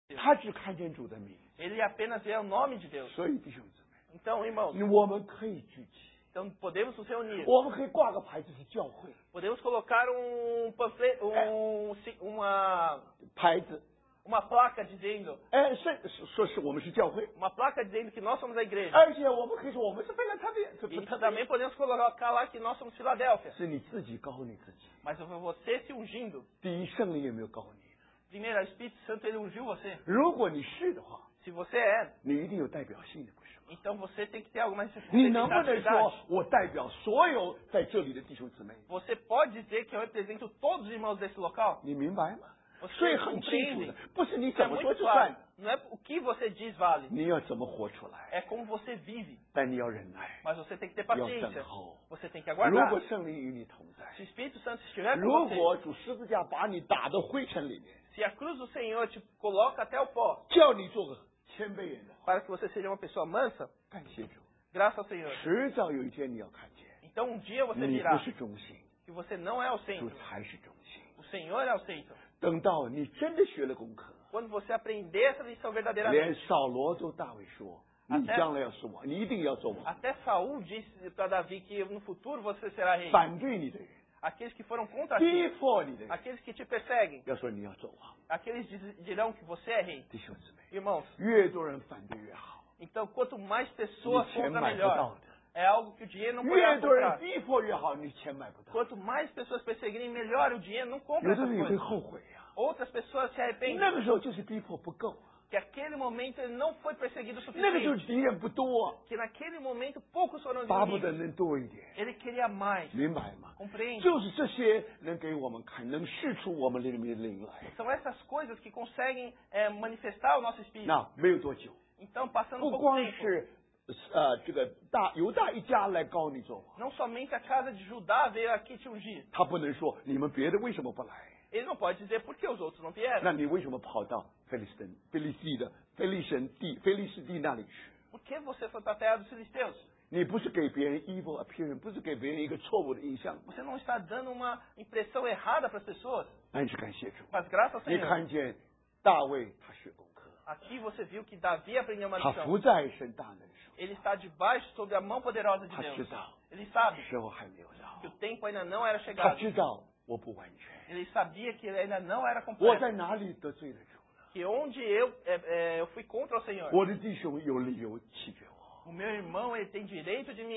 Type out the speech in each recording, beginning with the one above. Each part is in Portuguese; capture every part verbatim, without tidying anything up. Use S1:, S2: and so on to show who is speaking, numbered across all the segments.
S1: 他只看见主的名。
S2: Ele apenas vê o nome de Deus.
S1: 所以弟兄姊妹，
S2: Então, irmãos,
S1: 我们可以聚集，
S2: então podemos nos reunir.
S1: 我们可以挂个牌子是教会
S2: Podemos colocar um panfleto, um, ci- uma,
S1: 牌子，
S2: uma placa dizendo,
S1: 哎，是说是我们是教会，
S2: uma placa dizendo que nós somos a igreja.
S1: 而且我们可以说我们是非常特别，特
S2: E
S1: 别特
S2: também
S1: 别，
S2: podemos colocar lá que nós somos Filadélfia.
S1: 是你自己高你自己。
S2: Mas foi você se ungindo.
S1: 第一，圣灵有没有高你？
S2: Primeiro, o Espírito Santo ele ungiu você.
S1: 如果你是的话，
S2: Se você é,
S1: 你一定有代表性的，不是吗？
S2: então você tem que ter alguma
S1: 你能不能说
S2: representatividade.
S1: 我代表所有在这里的弟兄姊妹？
S2: Você pode dizer que eu represento todos os irmãos desse local?
S1: 你明白吗？
S2: Você
S1: 所以很清楚
S2: compreende?
S1: 的，不是你
S2: Isso
S1: 怎
S2: é
S1: 么说
S2: muito
S1: 就
S2: claro.
S1: 算，
S2: Não é o que você diz vale,
S1: 你要怎么活出来。
S2: é como você vive.
S1: 但你要忍耐，
S2: Mas você tem que ter
S1: 要
S2: paciência.
S1: 等候。
S2: Você tem que
S1: 如
S2: aguardar.
S1: 果圣灵与你同在，
S2: Se o Espírito Santo estiver com
S1: 如
S2: você,
S1: 果主十字架把你打到灰尘里面，
S2: se a cruz do Senhor te coloca até o pó,
S1: 叫你做个谦卑人的话，
S2: para que você seja uma pessoa mansa,
S1: 感谢主，
S2: graças ao Senhor.
S1: 迟早有一天你要看见，
S2: Então um dia você
S1: 你不
S2: dirá
S1: 是中心，
S2: que você não é o
S1: 主
S2: centro,
S1: 才是中心。
S2: o Senhor é o centro.
S1: 等到你真的学了功课，
S2: Quando você aprender essa lição
S1: 连
S2: verdadeiramente,
S1: 扫罗都大卫说：“你将来要是王，你一定要做王。
S2: até Saul disse para Davi que no futuro você será rei.
S1: 反对你的人，
S2: Aqueles que foram contra
S1: 逼
S2: ti,
S1: 迫你的人，
S2: aqueles que te perseguem,
S1: 要说你要做王。
S2: aqueles diz- dirão que você é rei.
S1: 弟兄姊妹，
S2: Irmãos,
S1: 越多人反对越好，
S2: então quanto mais
S1: 你
S2: pessoas
S1: 钱
S2: contra
S1: 买不到
S2: melhor.
S1: 的。
S2: É algo que o dinheiro não pode
S1: 越多人
S2: comprar.
S1: 逼迫越好，你钱买不到。
S2: Quanto mais pessoas perseguirem, melhor o dinheiro não compra
S1: 有的
S2: essas
S1: 人也会
S2: coisas.
S1: 后悔呀、
S2: Outras pessoas se
S1: 那
S2: arrependem
S1: 个时候就是逼迫不够啊，
S2: que aquele momento ele não foi perseguido o
S1: 那个时候
S2: suficiente.
S1: 敌人不多啊，
S2: Que naquele momento poucos foram os
S1: 巴不得
S2: inimigos.
S1: 能多一点，
S2: Ele queria mais.
S1: 明白吗？
S2: Compreende?
S1: 就是这些能给我们看，能试出我们里面的灵来。
S2: São essas coisas que conseguem eh, manifestar o nosso espírito.
S1: 那没有多久，
S2: Então, passando
S1: 不
S2: um pouco
S1: 光
S2: tempo,
S1: 是呃这个大犹大一家来高你做王，
S2: não somente a casa de Judá veio aqui te ungir.
S1: 他不能说你们别的为什么不来？
S2: Ele não pode dizer por que os outros não vieram.
S1: 那你为什么跑到菲利斯登、菲利斯地的菲利神地、菲利斯地那里去？
S2: Por que você foi para a terra dos filisteus?
S1: 你不是给别人 evil appearance，不是给别人一个错误的印象吗？
S2: Você não está dando uma impressão errada para as pessoas.
S1: 但是感谢主，
S2: Mas graças ao
S1: 你
S2: Senhor,
S1: 看见大卫他学功课，
S2: aqui você viu que Davi aprendeu uma
S1: 他
S2: lição.
S1: 伏在神大能手，
S2: Ele está debaixo sobre a mão poderosa de
S1: 他知
S2: Deus.
S1: 道
S2: Ele sabe
S1: 时候还没有到
S2: que，o tempo ainda não era
S1: 他
S2: chegado.
S1: 知道我不完全，
S2: Ele sabia que ele ainda não era
S1: 我
S2: completo.
S1: 在哪里得罪了主了？
S2: Que onde eu, é, é, eu fui contra o Senhor.
S1: 我的弟兄有理由弃绝我，
S2: O meu irmão ele tem direito de me,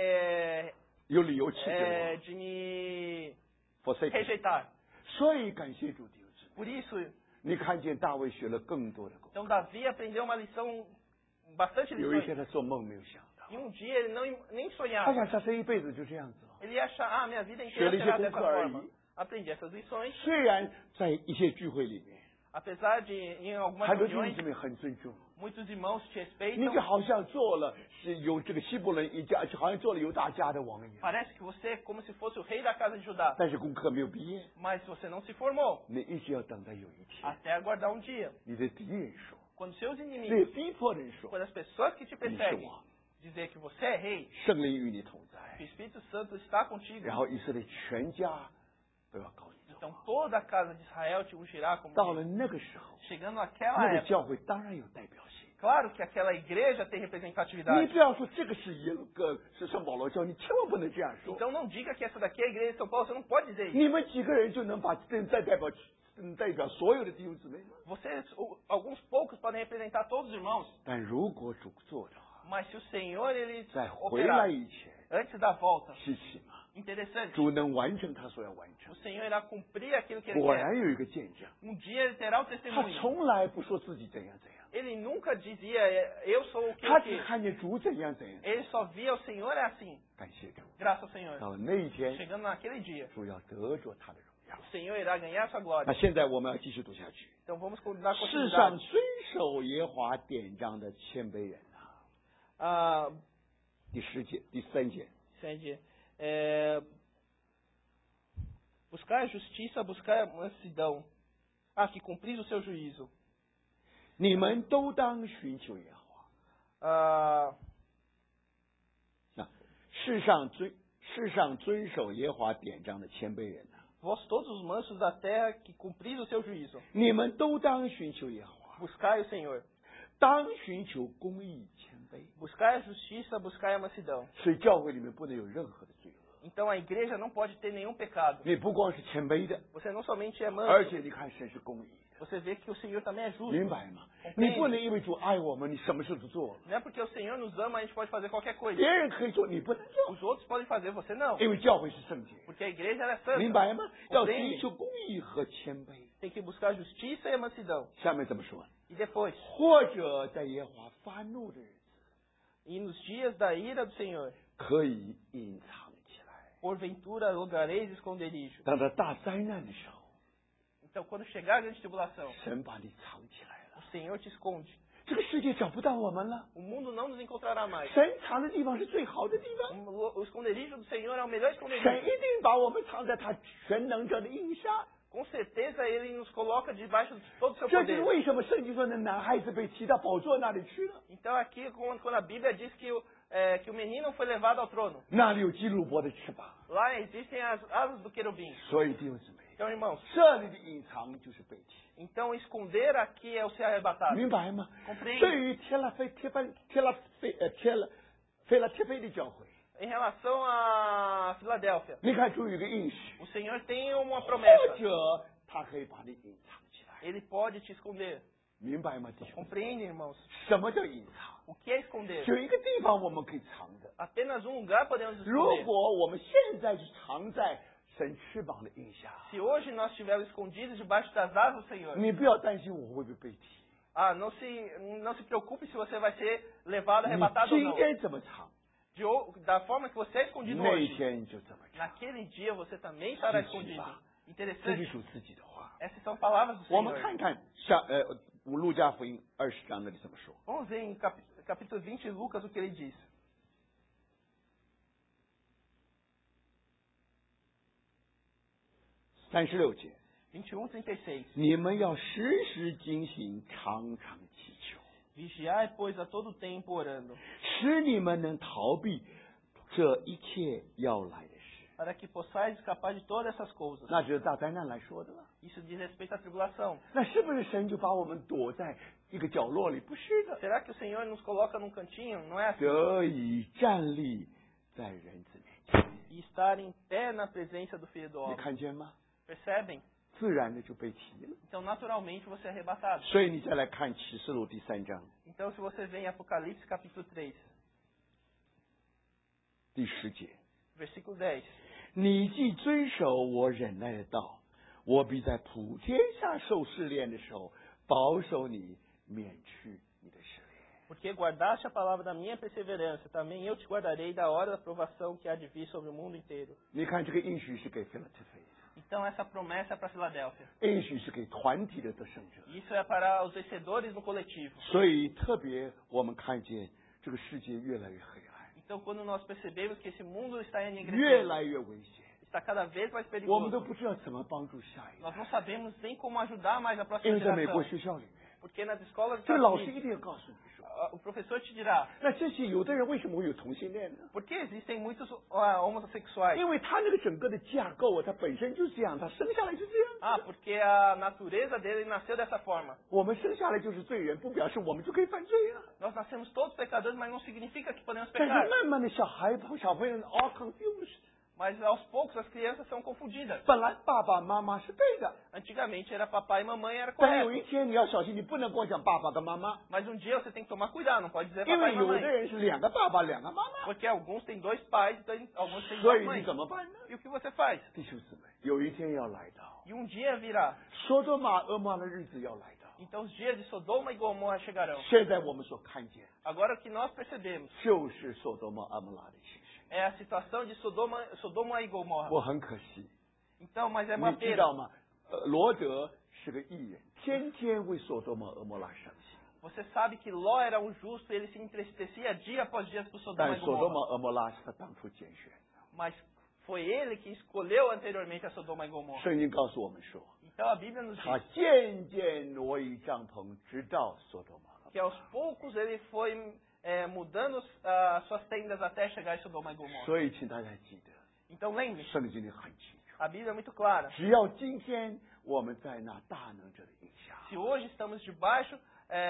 S2: é,
S1: 有理由弃绝
S2: é, de me
S1: 我，forsake。
S2: rejeitar.
S1: 所以感谢主弟兄姊妹，
S2: Por isso,
S1: 你看见大卫学了更多的功课，
S2: então Davi aprendeu uma lição, bastante
S1: 有一
S2: lições.
S1: 天他做梦没有想到，
S2: E um dia ele não, nem
S1: 他
S2: sonhava.
S1: 想他这一辈子就这样子了。
S2: Ele ia achar, ah, minha vida
S1: 学了
S2: inteira
S1: 一些
S2: será
S1: 功
S2: dessa
S1: 课而
S2: forma.
S1: 已。
S2: Aprendi essas lições.
S1: 虽然在一些聚会里面，
S2: Apesar de, em algumas
S1: 很多弟兄
S2: reuniões,
S1: 姊妹很尊重，
S2: muitos irmãos te
S1: 你就
S2: respeitam.
S1: 好像做了是有这个希伯伦一家，就好像做了犹大家的王一样。
S2: Parece que você é como se fosse o rei da casa de Judá.
S1: 但是功课没有毕业，
S2: Mas você não se formou.
S1: 你一直要等到有一天，
S2: Até aguardar um dia.
S1: 你的敌人说，
S2: Quando seus
S1: 那
S2: inimigos,
S1: 逼迫人说，
S2: quando as pessoas que te
S1: 你是
S2: perseguem,
S1: 王，
S2: dizer que você é rei,
S1: 圣灵与你同在
S2: que o，Espírito Santo está contigo.
S1: 然后以色列全家都要告你走
S2: Então toda a casa de Israel te ungirá como
S1: 到
S2: rei.
S1: 了那个时候，
S2: Chegando naquela
S1: 那个
S2: época,
S1: 教会当然有代表性。
S2: claro que aquela igreja tem
S1: 你
S2: representatividade.
S1: 不要说这个是耶路个是圣保罗教，你千万不能这样说。
S2: Então não diga que essa daqui é a igreja de São Paulo, você não pode dizer isso.
S1: 你们几个人就能把这再代表嗯代表所有的弟兄姊妹吗？
S2: Vocês, o- alguns poucos podem representar todos os irmãos,
S1: 但如果主做的话，
S2: mas se o Senhor ele
S1: 在回来
S2: operar
S1: 以前，
S2: antes da volta,
S1: 稀奇嘛，
S2: interessante,
S1: 主能完成他所要完成
S2: o。Senhor irá cumprir aquilo que ele
S1: 果
S2: quer.
S1: 然有一个见证，
S2: Um dia ele terá o
S1: 他
S2: testemunho.
S1: 从来不说自己怎样怎样，
S2: Ele nunca dizia, "É, eu sou o que
S1: 他
S2: eu
S1: 只
S2: quis."
S1: 看见主怎样怎样。
S2: Ele só via o Senhor é assim.
S1: 感谢主，
S2: Graças ao Senhor.
S1: 到了那一天，
S2: Chegando naquele dia,
S1: 主要得着他的荣耀
S2: o。Senhor irá ganhar sua
S1: 那
S2: glória.
S1: 现在我们要继续读下去。
S2: Então vamos dar
S1: 世上
S2: continuidade.
S1: 遵守耶和华典章的谦卑人啊，
S2: Ah,
S1: 第十节、第三节，
S2: Sede, é, buscar a justiça, buscar a mansidão. Ah, que cumpris o seu juízo.
S1: 你们都当寻求耶和华。
S2: Ah,
S1: 那世上遵世上遵守耶和华典章的谦卑人啊，
S2: vós todos os mansos da terra, que cumpris o seu juízo.
S1: 你们都当寻求耶和华。
S2: buscai o Senhor.
S1: 当寻求公义、谦卑，
S2: Buscai a justiça, buscai a mansidão.
S1: 所以教会里面不能有任何的罪恶。
S2: Então a igreja não pode ter nenhum pecado.
S1: 你不光是谦卑的，
S2: Você não somente é
S1: 而
S2: manso,
S1: 且你看神是公义的，
S2: você vê que o Senhor também é justo.
S1: 明白吗？
S2: Compreende?
S1: 你不能因为主爱我们，你什么事都做了。
S2: Não é porque o Senhor nos ama, a gente pode fazer qualquer coisa.
S1: 别人可以做，你不能做，
S2: Os outros podem fazer, você não.
S1: 因为教会是圣洁，
S2: Porque a igreja ela é santa.
S1: 明白吗？要
S2: Compreende?
S1: 寻求公义和谦卑。
S2: Tem que buscar a justiça e a mansidão.
S1: 下面怎么说？
S2: E depois,
S1: 或者在耶和华发怒的日子，
S2: e nos dias da ira do Senhor,
S1: 可以隐藏起来。
S2: porventura logareis esconderijo.
S1: 当到大灾难的时候，
S2: Então quando chegar a grande tribulação,
S1: 神把你藏起来了
S2: o， Senhor te esconde.
S1: 这个世界找不到我们了。
S2: O mundo não nos encontrará mais.
S1: 神藏的地方是最好的地方，
S2: O o esconderijo do Senhor é o melhor
S1: 神
S2: esconderijo.
S1: 一定把我们藏在他全能者的印下。
S2: Com certeza ele nos coloca debaixo de todo o seu
S1: 这就是
S2: poder.
S1: 为什么圣经说的男孩子被提到宝座那里去了，
S2: Então aqui quando quando a Bíblia diz que o, é, que o menino foi levado ao trono,
S1: 那里有基路伯的翅膀。
S2: lá existem as asas do querubim.
S1: 所以弟兄姊妹，
S2: Então irmãos,
S1: 这里的隐藏就是被提，
S2: então esconder aqui é o ser arrebatado.
S1: 明白吗？
S2: Compreende?
S1: 对于帖拉菲帖班帖拉菲呃帖拉菲拉帖菲的教会，
S2: Em relação a Filadélfia,
S1: 你看主有一个应许，
S2: o Senhor tem uma
S1: 或
S2: promessa.
S1: 者他可以把你隐藏起来，
S2: Ele pode te esconder.
S1: 明白吗，弟兄？
S2: Compreende, irmãos?
S1: 什么叫隐藏？
S2: O que é esconder?
S1: 有一个地方我们可以藏的。
S2: Apenas um lugar podemos
S1: 如
S2: esconder.
S1: 果我们现在就藏在神翅膀的印下，
S2: Se hoje nós estivermos escondidos debaixo das asas do Senhor,
S1: 你不要担心我会不会被提。
S2: ah, não se, não se preocupe se você vai ser levado,
S1: 你
S2: arrebatado ou
S1: 今
S2: não.
S1: 天怎么藏，
S2: De, o- da forma que você é escondido
S1: 那一
S2: hoje,
S1: 天就怎么藏。
S2: naquele dia você também estará escondido.
S1: 这是
S2: Interessante.
S1: 属自己的话。
S2: Essas são palavras do
S1: 我们
S2: Senhor.
S1: 看看下呃路加福音二十章那里怎么说。
S2: Vamos ver em cap, capítulo vinte de Lucas o que ele diz.
S1: 三十六节，
S2: vinte e um, trinta e seis.
S1: 你们要时时警醒，常常祈求，
S2: Vigiai, pois, a todo tempo orando,
S1: 使你们能逃避这一切要来的事。
S2: para que possais escapar de todas essas coisas.
S1: 那就是大灾难来说的了。
S2: Isso diz respeito à tribulação.
S1: 那是不是神就把我们躲在一个角落里？不是的，
S2: Será que o Senhor nos coloca num cantinho? Não é assim.
S1: 得以站立在人子面前。
S2: E estar em pé na presença do Filho do
S1: 你
S2: Homem.
S1: 看见吗？
S2: Percebem?
S1: 自然的就被提了。
S2: Então, naturalmente, você é arrebatado.
S1: 所以你再来看启示录第三章
S2: Então, se você vê em Apocalipse capítulo três,
S1: 第十节，
S2: versículo dez.
S1: 你既遵守我忍耐的道，我必在普天下受试炼的时候，保守你，免去你的试炼。
S2: Porque guardaste a palavra da minha perseverança, também eu te guardarei da hora da provação que há de vir sobre o mundo inteiro.
S1: 你看这个应许是给菲拉特菲，
S2: Então, essa promessa é para Filadélfia.
S1: 应许是给团体的得胜者。
S2: Isso é para os vencedores no coletivo.
S1: 所以特别我们看见这个世界越来越黑暗，
S2: Então, quando nós percebemos que esse mundo está
S1: 越
S2: enegrecendo,
S1: 来越危险，
S2: está cada vez mais
S1: 我们都
S2: perigoso,
S1: 不知道怎么帮助下一代
S2: nós。não sabemos nem como ajudar mais a
S1: 因
S2: próxima
S1: 为在美国
S2: geração.
S1: 学校里面，
S2: Porque nas escolas
S1: 这个
S2: dos
S1: 老
S2: Estados
S1: 师一
S2: Unidos,
S1: 定要告诉你说，
S2: ah, o professor te dirá,
S1: 那这些有的人为什么会有同性恋呢？
S2: por que existem muitos ah, homossexuais?
S1: 因为他那个整个的架构啊，他本身就是这样，他生下来就这样。
S2: Ah, porque a natureza dele nasceu dessa forma.
S1: 我们生下来就是罪人，不表示我们就可以犯罪啊。
S2: Nós nascemos todos pecadores, mas não significa que podemos
S1: 但是
S2: pecar.
S1: 慢慢的，小孩小朋友 all confused，
S2: Mas aos poucos as crianças são confundidas.
S1: 本来爸爸妈妈是对的，
S2: Antigamente era papai e mamãe, era
S1: 但是有
S2: correto.
S1: 一天你要小心，你不能光讲爸爸跟妈妈，
S2: Mas um dia você tem que tomar cuidado, não pode dizer
S1: 因
S2: papai
S1: 为
S2: e
S1: 有的
S2: mamãe.
S1: 人是两个爸爸两个妈妈，
S2: Porque alguns têm dois pais, tem- alguns têm
S1: 所
S2: duas
S1: 以你
S2: mães.
S1: 怎么办呢？
S2: E o que você faz?
S1: 弟兄姊妹，有一天要来到，
S2: E um dia virá.
S1: 索多玛俄玛的日子要来到。
S2: Então os dias de Sodoma e Gomorra chegarão.
S1: 现在我们所看见，
S2: Agora o que nós percebemos
S1: 就是索多玛俄玛拉的形式。
S2: é a situação de Sodoma, Sodoma e Gomorra.
S1: 我很可惜，
S2: Então, mas é uma
S1: 你知
S2: pena.
S1: 道吗？呃，罗德是个艺人，天天为索多玛俄摩拉伤心。
S2: Você sabe que Ló era um justo, ele se entristecia dia após dia por Sodoma
S1: 但
S2: e
S1: 索多玛
S2: Gomorra.
S1: 俄摩拉是他当初拣选的。
S2: Mas foi ele que escolheu anteriormente a Sodoma e Gomorra.
S1: 圣经告诉我们说，
S2: Então a Bíblia nos
S1: 他
S2: diz
S1: 渐渐挪移帐篷，直到索多玛。
S2: que aos poucos ele foi é, mudando as suas tendas até chegar em Sodoma e Gomorra.
S1: 所以，请大家记得，
S2: Então lembre-se,
S1: 圣经里很清楚，
S2: A Bíblia é muito clara.
S1: 只要今天我们在那大能者的影下，
S2: Se hoje estamos debaixo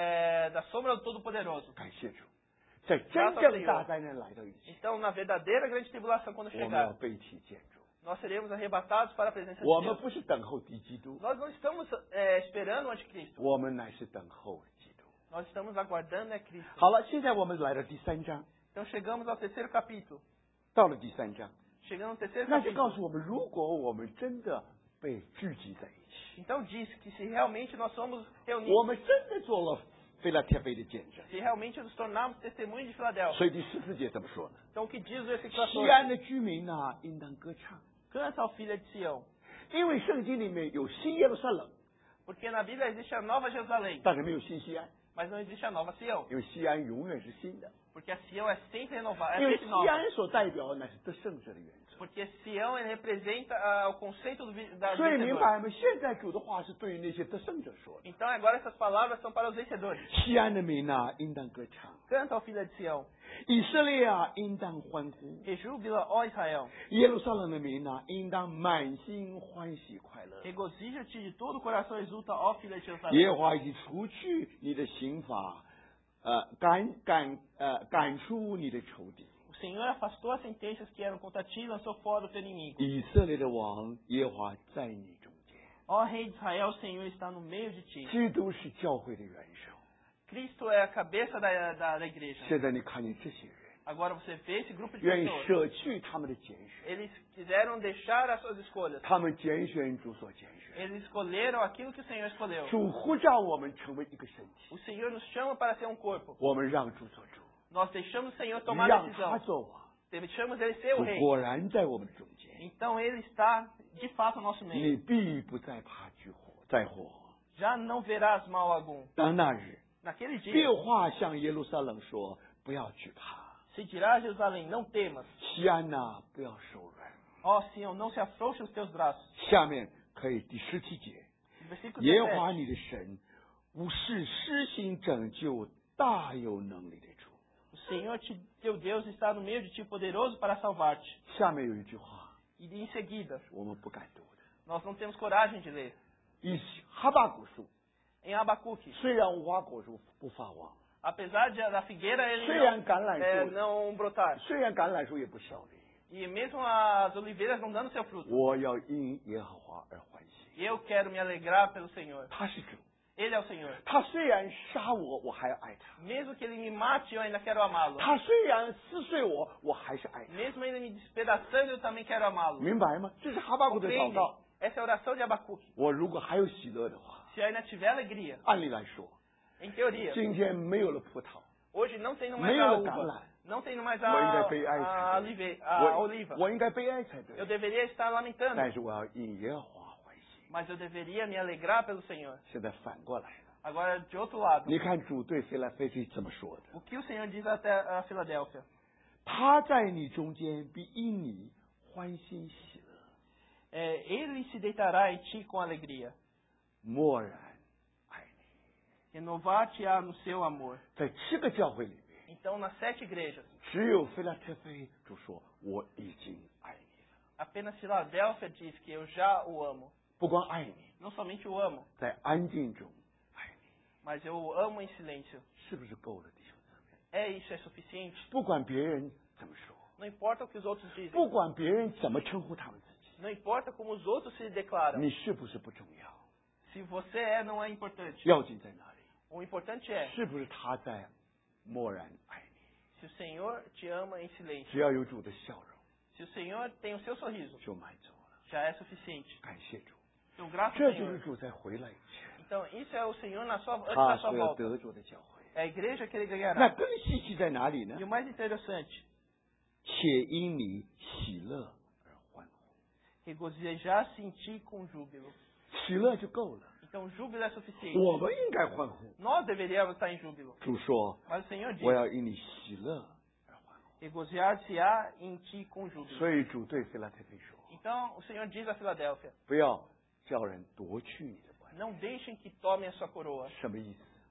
S2: é, da sombra do Todo-Poderoso,
S1: 感谢主，在真正大灾难来到以前，
S2: então na verdadeira grande tribulação quando
S1: 我们要
S2: chegar,
S1: 被提见主。
S2: nós seremos arrebatados para a presença de
S1: 我们
S2: Deus.
S1: 不是等候敌基督，
S2: Nós não estamos é, esperando o anticristo,
S1: 我们乃是等候基督。
S2: nós estamos aguardando é Cristo.
S1: 好了，现在我们来到第三章，
S2: Então chegamos ao terceiro capítulo.
S1: 到了第三章，
S2: Chegando no terceiro
S1: 那就告
S2: capítulo.
S1: 诉我们，如果我们真的被聚集在一起，
S2: Então diz que se realmente nós somos
S1: 我
S2: reunidos,
S1: 们真的做了腓拉铁非的见证。
S2: se realmente nos tornarmos testemunhos de Filadélfia.
S1: 所以第十四节怎么说呢？
S2: Então o que diz o versículo
S1: 西
S2: quatorze?
S1: 安的居民呢，应当歌唱，
S2: Canta ao filho de Sião,
S1: 因为圣经里面有新耶路撒冷，
S2: porque na Bíblia existe a nova Jerusalém,
S1: 但是没有新西安，
S2: mas não existe a nova Sião,
S1: 因为西安永远是新的，
S2: porque a Sião é sempre renovada,
S1: 因
S2: é
S1: 为
S2: sempre
S1: 西
S2: nova.
S1: 安所代表乃是得胜者的原则。
S2: Porque Sião ele representa ah, o conceito do, vi- da
S1: 所以明
S2: vencedor.
S1: 白吗？现在主的话是对于那些得胜者说的。
S2: Então agora essas palavras são para os vencedores.
S1: 西安的民呐，应当歌唱；
S2: Canta ao filho de Sião,
S1: 以色列啊，应当欢呼；
S2: rejúbila, ó Israel,
S1: 耶路撒冷的民呐，应当满心欢喜快乐。
S2: regozija-te de todo o coração, exulta, ó filha de
S1: 耶
S2: Jerusalém.
S1: 和华已经除去你的刑罚，呃，赶赶呃赶出你的仇敌。
S2: O Senhor afastou as sentenças que eram contra ti e lançou fora o teu inimigo.
S1: 以色列的王耶和华在你中间。
S2: Ó Rei de Israel, o Senhor está no meio de ti.
S1: 基督是教会的元首。
S2: Cristo é a cabeça da, da, da igreja.
S1: 现在你看见这些人，
S2: Agora você vê esse grupo de
S1: 愿意
S2: pessoas.
S1: 舍去他们的拣选，
S2: Eles quiseram deixar as suas escolhas.
S1: 他们拣选主所拣选。
S2: Eles escolheram aquilo que o Senhor escolheu.
S1: 主呼召我们成为一个身体，
S2: O Senhor nos chama para ser um corpo.
S1: 我们让主做主，
S2: Nós deixamos o Senhor tomar
S1: 让
S2: decisão.
S1: 他做王。
S2: Deixamos ele ser o
S1: 主
S2: rei.
S1: 果然在我们的中间，
S2: Então ele está de fato no nosso
S1: 你
S2: meio.
S1: 必不再怕惧火灾祸。
S2: Já não verás mal algum.
S1: 当那日，
S2: Naquele
S1: 这
S2: dia,
S1: 话向耶路撒冷说：不要惧怕，
S2: se dirá a Jerusalém, não temas.
S1: 西安呐、不要手软。
S2: Ó Sião, não se afrouxe os teus braços.
S1: 下面可以第十七节，
S2: Versículo
S1: 耶和华
S2: dezessete.
S1: 你的神，无是施行拯救大有能力的主。
S2: O Senhor te, teu Deus está no meio de ti, poderoso para salvar-te.
S1: 下面有一句话，
S2: E em seguida,
S1: 我们不敢读的，
S2: nós não temos coragem de ler.
S1: 以哈巴谷书，
S2: Em Abacuque,
S1: 虽然无花果树不发旺，
S2: apesar de, da figueira ele
S1: 虽然
S2: não,
S1: 橄榄
S2: é,
S1: 树，
S2: não brotar,
S1: 虽然橄榄树也不效力，
S2: e mesmo as oliveiras não dando seu fruto,
S1: 我要因耶和华而欢喜。
S2: eu quero me alegrar pelo Senhor.
S1: 他是主，
S2: Ele é o Senhor.
S1: 他虽然杀我，我还要爱他；
S2: Mesmo que ele me mate, eu ainda quero amá-lo.
S1: 他虽然撕碎我，我还是爱他。
S2: Mesmo ele me despedaçando, eu também quero amá-lo.
S1: 明白吗？这是哈巴谷的祷
S2: Compreende?
S1: 告。
S2: Essa é a oração de Abacuque.
S1: 我如果还有喜乐的话，
S2: Se ainda tiver alegria,
S1: 按理来说，
S2: em teoria,
S1: 今天没有了葡萄，
S2: hoje não tendo
S1: 没
S2: mais
S1: 有
S2: a
S1: 了橄榄，
S2: uva, não tendo mais
S1: 我应该
S2: a,
S1: 悲哀
S2: a,
S1: 才对。
S2: olive, a
S1: 我
S2: oliva.
S1: 我应该悲哀才对
S2: Eu。deveria estar lamentando,
S1: 但是我要因耶和华欢喜。
S2: mas eu deveria me alegrar pelo Senhor.
S1: 现在反过来了，
S2: Agora, de outro lado,
S1: 你看主对腓来菲非怎么说的？
S2: o que o Senhor diz até a Filadélfia?
S1: 他在你中间必因你欢欣喜乐，
S2: É, ele se deitará em ti com alegria,
S1: 默然爱你。
S2: renovar-te-á no seu amor.
S1: 在七个教会里面，
S2: Então, nas sete igrejas,
S1: 只有腓拉铁非主说我已经爱你了，
S2: apenas Filadélfia diz que eu já o amo.
S1: 不光爱你，
S2: Não somente o amo,
S1: 在安静中爱你，
S2: mas eu o amo em silêncio.
S1: 是不是够了，弟兄姊妹？
S2: É isso, é suficiente.
S1: 不管别人怎么说，
S2: Não importa o que os outros dizem.
S1: 不管别人怎么称呼他们自己，
S2: Não importa como os outros se declaram.
S1: 你是不是不重要？
S2: Se você é, não é importante.
S1: 要紧在哪里？
S2: O importante é
S1: 是不是他在默然爱你？
S2: se o Senhor te ama em silêncio.
S1: 只要有主的笑容，
S2: Se o Senhor tem o seu sorriso,
S1: 就满足了。
S2: já é suficiente.
S1: 感谢主，
S2: Então, graças
S1: 这
S2: ao
S1: 就是
S2: Senhor.
S1: 主在回来以前，
S2: Então, isso é o Senhor na sua, antes
S1: 他
S2: da sua
S1: 所要
S2: volta.
S1: 得着的教会。
S2: É a igreja que ele
S1: 那
S2: ganhará.
S1: 更稀奇在哪里呢
S2: E？o mais interessante,
S1: 且因你喜乐而欢呼，
S2: regozijar-se em ti com júbilo.
S1: 喜乐就够了。
S2: Então, júbilo é suficiente.
S1: 我们应该欢呼。
S2: Nós deveríamos estar em júbilo.
S1: 主说
S2: Mas o Senhor：“
S1: 我
S2: diz:
S1: 要因你喜乐而欢呼。
S2: regozijar-se-á em ti com ” júbilo.
S1: 所以主对腓拉铁非说
S2: Então, o Senhor diz a Filadélfia:
S1: 不要叫人夺去你的冠冕。
S2: não deixem que tomem a sua coroa.
S1: 什么意思？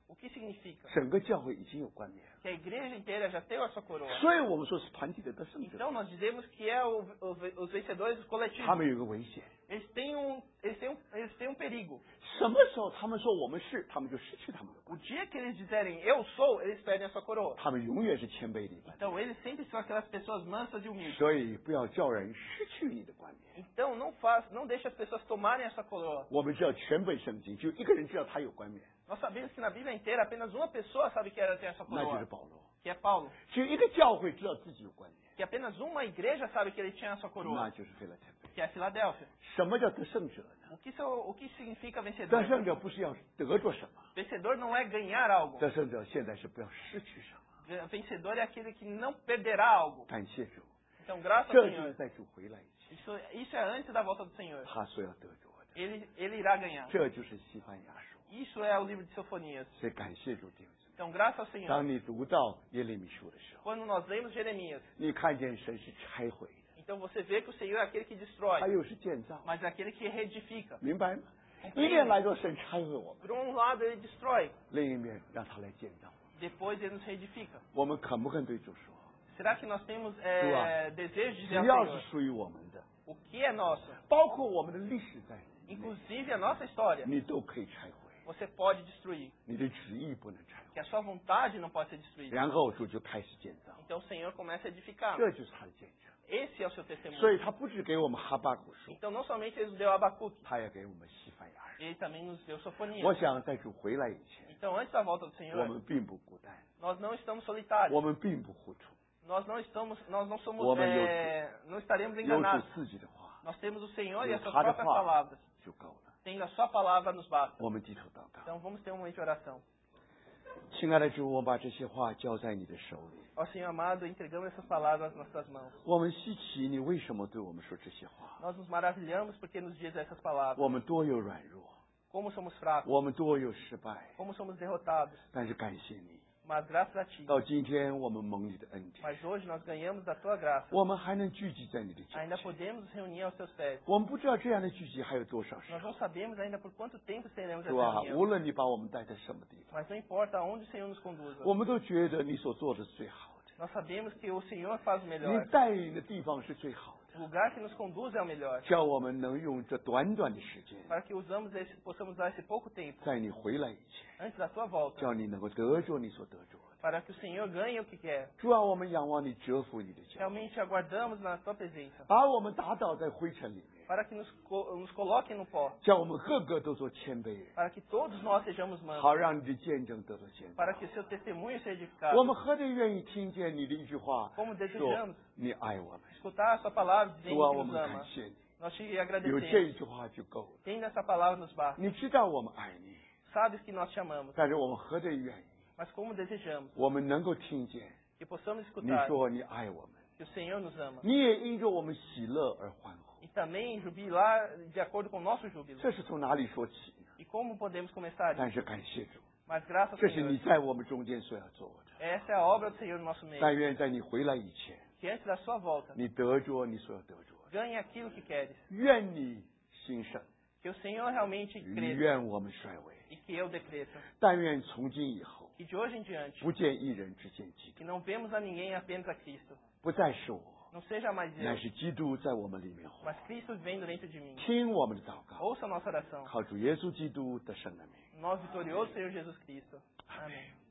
S2: O que significa?
S1: 整个教会已经有冠冕了。
S2: Que a igreja inteira já tem a sua coroa.
S1: 所以我们说是团体的得胜者。
S2: Então nós dizemos que é o, o, os vencedores
S1: 他
S2: coletivos.
S1: 们有一个危险，
S2: Eles têm um, eles têm um, eles têm um perigo.
S1: 什么时候他们说我们是，他们就失去他们的冠
S2: O dia que eles disserem eu sou, eles perdem a sua coroa.
S1: 他们永远是谦卑的一般。
S2: Então eles sempre são aquelas pessoas mansas e humildes.
S1: 所以不要叫人失去你的冠冕。
S2: Então não faz, não deixe as pessoas tomarem essa coroa.
S1: 我们知道全本圣经就一个人知道他有冠冕，
S2: Nós sabemos que na Bíblia inteira apenas uma pessoa sabe que ela tem essa
S1: 那就是
S2: coroa,
S1: 保罗。
S2: que é Paulo.
S1: 只有一个教会知道自己有冠冕，
S2: Que apenas uma igreja sabe que ele tinha essa
S1: 那
S2: coroa,
S1: 就是菲拉铁菲。
S2: que é a Filadélfia.
S1: 什么叫得胜者呢？
S2: O que, são, o que significa
S1: 得
S2: vencedor?
S1: 胜者不是要得着什么，
S2: Vencedor não é ganhar algo.
S1: 得胜者现在是不要失去什么。
S2: Vencedor é aquele que não perderá algo.
S1: 感谢主，
S2: Então, graças
S1: 这
S2: ao
S1: 就是
S2: Senhor.
S1: 在主回来以前，
S2: Isso, isso é antes da volta do Senhor.
S1: 他所要得着的。
S2: Ele, ele irá ganhar.
S1: 这就是西班牙书。
S2: Isso é o livro de Sofonias.
S1: 所以感谢主弟兄姊妹。
S2: Então, graças ao Senhor.
S1: 当你读到耶利米书的时候，
S2: Quando nós lemos Jeremias,
S1: 你看见神是拆毁的，
S2: então você vê que o Senhor é aquele que destrói,
S1: 他又是建造，
S2: mas é aquele que reedifica.
S1: 明白吗？一面来说神拆毁我们，
S2: Por um lado ele destrói,
S1: 另一面让他来建造。
S2: depois ele nos reedifica.
S1: 我们肯不肯对主说？
S2: Será que nós temos é, desejo de
S1: 只
S2: dizer
S1: 要
S2: ao
S1: 是
S2: Senhor
S1: 属于我们的，
S2: o que é nosso,
S1: 包括我们的历史在里面，
S2: inclusive a nossa história,
S1: 你都可以拆毁。
S2: você pode destruir,
S1: 你的旨意不能拆毁。
S2: que a sua vontade não pode ser destruída.
S1: 然后主就开始建造，
S2: Então o Senhor começa a edificar.
S1: 这就是他的见证。
S2: Esse é o seu testemunho.
S1: 所以他不只给我们哈巴谷书，
S2: Então não somente ele nos deu Abacuque,
S1: 他也给我们西番雅书。
S2: ele também nos deu
S1: 我
S2: Sofonias.
S1: 想在主回来以前，
S2: Então antes da volta do
S1: 我
S2: Senhor,
S1: 们并不孤单，
S2: nós não estamos solitários.
S1: 我们并不糊涂，
S2: Nós não estamos, nós não somos,
S1: 我们有
S2: é, não estaremos
S1: 有主
S2: enganados.
S1: 自己的话
S2: Nós temos o Senhor e
S1: 有
S2: as suas
S1: 他的
S2: próprias
S1: 话
S2: palavras.
S1: 就够了。
S2: Tendo a sua palavra nos basta.
S1: 我们低头祷告，
S2: Então vamos ter um momento de oração.
S1: 亲爱的主，我把这些话交在你的手里。
S2: Ó Senhor amado, entregamos essas palavras nas tuas mãos.
S1: 我们稀奇你为什么对我们说这些话？
S2: Nós nos maravilhamos porque nos diz essas palavras.
S1: 我们多有软弱，
S2: Como somos fracos,
S1: 我们多有失败，
S2: como somos derrotados.
S1: 但是感谢你，
S2: Mas graças a ti.
S1: 到今天我们蒙你的恩典，
S2: Mas hoje nós ganhamos da tua graça.
S1: 我们还能聚集在你的脚
S2: Ainda
S1: 前。
S2: podemos nos reunir aos teus pés.
S1: 我们不知道这样的聚集还有多少时
S2: Nós
S1: 候，
S2: não sabemos ainda por quanto tempo seremos
S1: 是
S2: essa
S1: 吧？
S2: reunião.
S1: 无论你把我们带在什么地方，
S2: Mas não importa aonde o Senhor nos conduza.
S1: 我们都觉得你所做的是最好的，
S2: Nós sabemos que o Senhor faz o
S1: 你
S2: melhor.
S1: 带领的地方是最好的，
S2: O lugar que nos conduz é o melhor.
S1: 叫我们能用这短短的时间，
S2: Para que usamos esse, possamos usar esse pouco tempo
S1: 在你回来以前，
S2: antes da tua volta.
S1: 叫你能够得着你所得着的。
S2: Para que o Senhor ganhe o que quer.
S1: 主啊，我们仰望你折服你的脚，
S2: Realmente aguardamos na tua presença.
S1: 把我们打倒在灰尘里面，
S2: Para que nos, co- nos coloque no pó.
S1: 叫我们个个都做谦卑人，
S2: Para que todos nós sejamos mansos.
S1: 好让你的见证得到显彰。
S2: Para que o seu testemunho seja
S1: 我
S2: edificado.
S1: 们何等愿意听见你的一句话，
S2: Como
S1: 说
S2: desejamos
S1: 你爱我们。
S2: escutar a sua palavra
S1: 主
S2: dizendo
S1: 啊，
S2: que
S1: 我
S2: nos
S1: 们感
S2: ama.
S1: 谢你，
S2: Nós te
S1: 有这
S2: agradecemos.
S1: 一句话就够了。
S2: Tendo essa palavra nos basta.
S1: 你知道我们爱你，
S2: Sabes que nós te amamos.
S1: 但是我们何等愿意，
S2: Mas como desejamos
S1: 我们能够听见
S2: que possamos
S1: 你
S2: escutar
S1: 说你爱我们，
S2: que o Senhor nos ama.
S1: 你也因着我们喜乐而欢呼。
S2: E também jubilar de acordo com o nosso júbilo.
S1: 这是从哪里说起呢？
S2: E como podemos começar?
S1: 但是感谢主，
S2: Mas graças ao
S1: 这是你
S2: Senhor.
S1: 在我们中间所要做的。
S2: Essa é a obra do Senhor no nosso meio.
S1: 但愿在你回来以前，
S2: Que antes da sua volta,
S1: 你得着你所要得着的。
S2: ganhe aquilo que queres.
S1: 愿你兴盛，
S2: Que o Senhor realmente cresça
S1: 愿我们衰微。
S2: e que eu decresça.
S1: 但愿从今以后，
S2: Que de hoje em diante,
S1: 不见一人，只见基督，
S2: que não vemos a ninguém apenas a Cristo.
S1: 不再是我，
S2: Não seja mais
S1: 乃
S2: eu,
S1: 是基督在我们里面活。
S2: mas Cristo vivendo dentro de mim.
S1: 听我们的祷告，
S2: Ouça a nossa oração.
S1: 靠主耶稣基督的圣的名。
S2: Nós vitorioso Senhor Jesus Cristo. Amém.